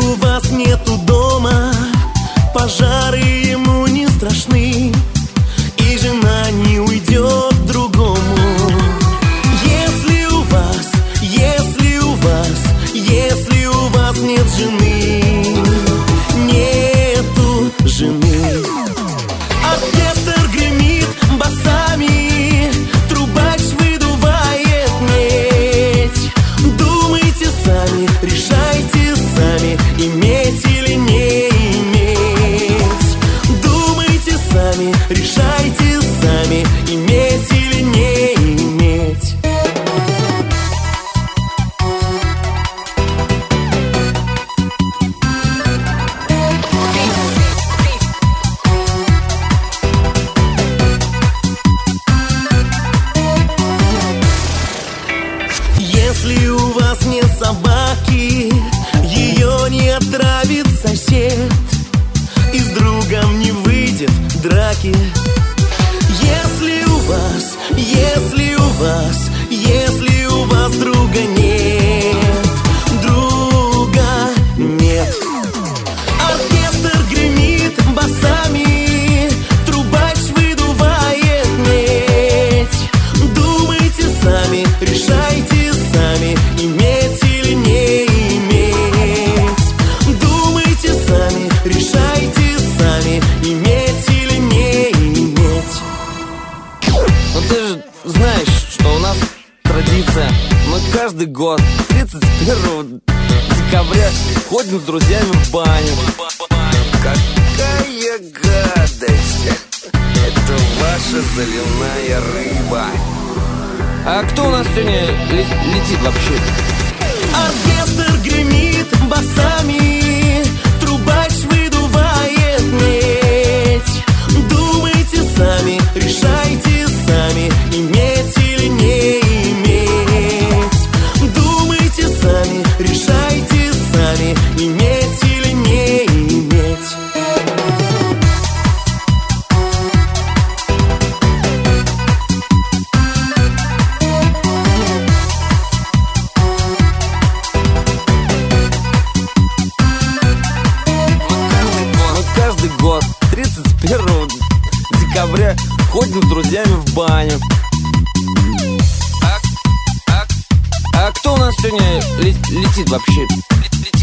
у вас нету дома, пожары ему не страшны, и жена не уйдет к другому. Если у вас нет жены, нету жены. Оркестр гремит басами, трубач выдувает медь. Думайте сами, решайте сами, иметь или не иметь. Думайте сами, решайте сами, иметь или не иметь. Если у вас нет собаки, ее не отравит сосед, и с другом не выйдет драки. Если у вас друга нет, оркестр гремит басами, трубач выдувает медь. Думайте сами, решайте сами, иметь или не иметь. Думайте сами, решайте сами, иметь или не иметь. Ну ты же знаешь, что у нас традиция. Мы каждый год 31 декабря ходим с друзьями в баню. Какая гадость! Это ваша заливная рыба. А кто у нас сегодня летит вообще? Оркестр гремит басами, трубач выдувает медь. Думайте сами, решайте сами, иметь или не иметь. Думайте сами, решайте сами, иметь или не иметь. Каждый год 31 декабря ходим с друзьями в баню. А кто у нас сегодня летит вообще?